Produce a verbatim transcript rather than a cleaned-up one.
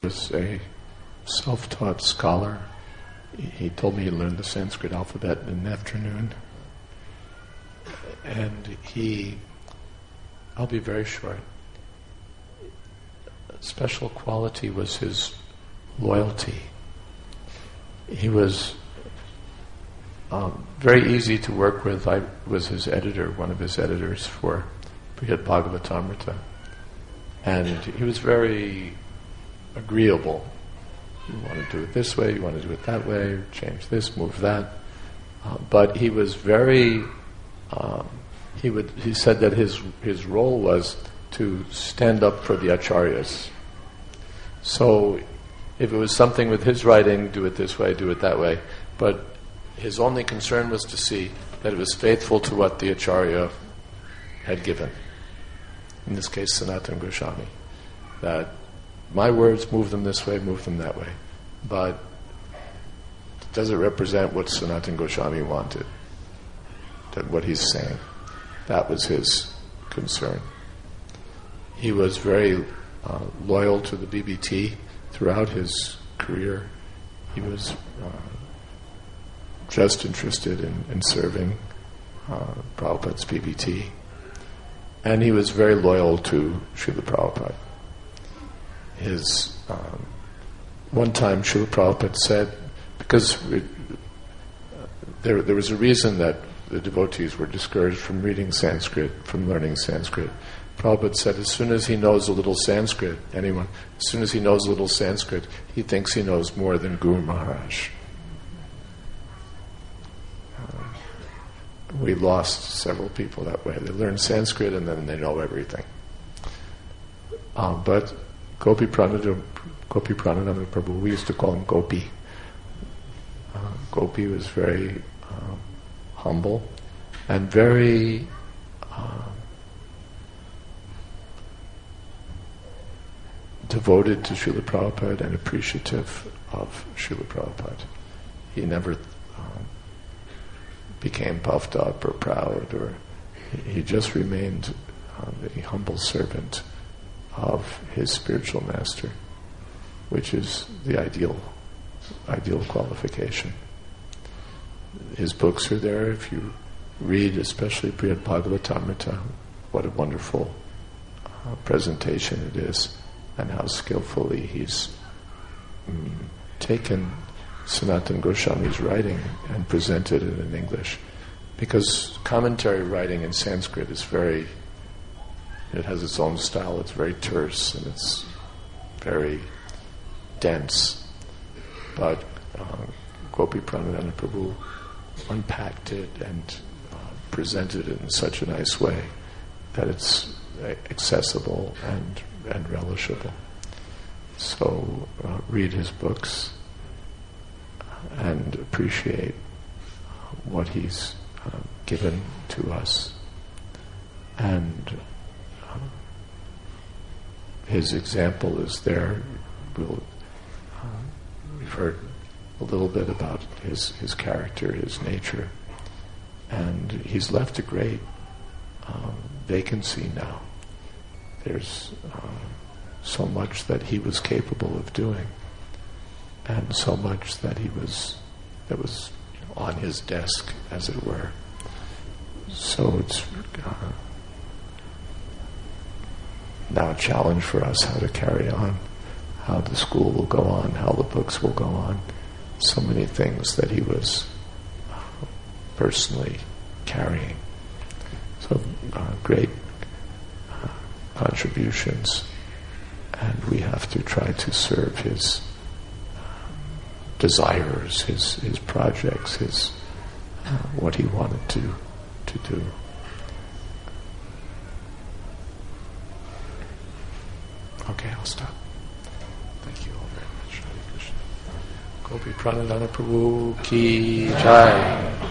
was a self-taught scholar. He told me he learned the Sanskrit alphabet in an afternoon. And he, I'll be very short, a special quality was his loyalty. He was um, very easy to work with. I was his editor, one of his editors for Brihad Bhagavatamrita. And he was very agreeable. You want to do it this way, you want to do it that way, change this, move that. Uh, but he was very, um, he would. He said that his his role was to stand up for the acharyas. So if it was something with his writing, do it this way, do it that way. But his only concern was to see that it was faithful to what the acharya had given. In this case, Sanatana Goswami. That my words, move them this way, move them that way. But does it represent what Sanatana Goswami wanted? That what he's saying? That was his concern. He was very uh, loyal to the B B T throughout his career. He was uh, just interested in, in serving uh, Prabhupada's B B T. And he was very loyal to Srila Prabhupada. His um, one time Srila Prabhupada said, because it, uh, there there was a reason that the devotees were discouraged from reading Sanskrit, from learning Sanskrit. Prabhupada said, as soon as he knows a little Sanskrit, anyone, as soon as he knows a little Sanskrit, he thinks he knows more than Guru Maharaj. Um, we lost several people that way. They learn Sanskrit and then they know everything. Uh, but Gopi Pranadam, Gopi Pranadam Prabhu, we used to call him Gopi. Uh, Gopi was very um, humble and very um, devoted to Srila Prabhupada and appreciative of Srila Prabhupada. He never um, became puffed up or proud, or he, he just remained um, a humble servant of his spiritual master, which is the ideal ideal qualification. His books are there. If you read, especially Brihad Bhagavatamrita, what a wonderful uh, presentation it is, and how skillfully he's mm, taken Sanatana Goswami's writing and presented it in English. Because commentary writing in Sanskrit is very, it has its own style, it's very terse and it's very dense. But uh, Gopi Pranadana Prabhu unpacked it and uh, presented it in such a nice way that it's accessible and, and relishable. So uh, read his books and appreciate what he's uh, given to us. And uh, his example is there. We'll, uh, we've heard a little bit about his, his character, his nature, and he's left a great uh, vacancy now. There's uh, so much that he was capable of doing, and so much that he was that was you know, on his desk, as it were. So it's uh, now a challenge for us how to carry on, how the school will go on, how the books will go on. So many things that he was uh, personally carrying. So uh, great uh, contributions, and we have to try to serve his uh, desires, his his projects, his uh, what he wanted to to do. Okay, I'll stop. Thank you all very much. Hare Krishna. Gopi Pranadana Prabhu Ki Jai.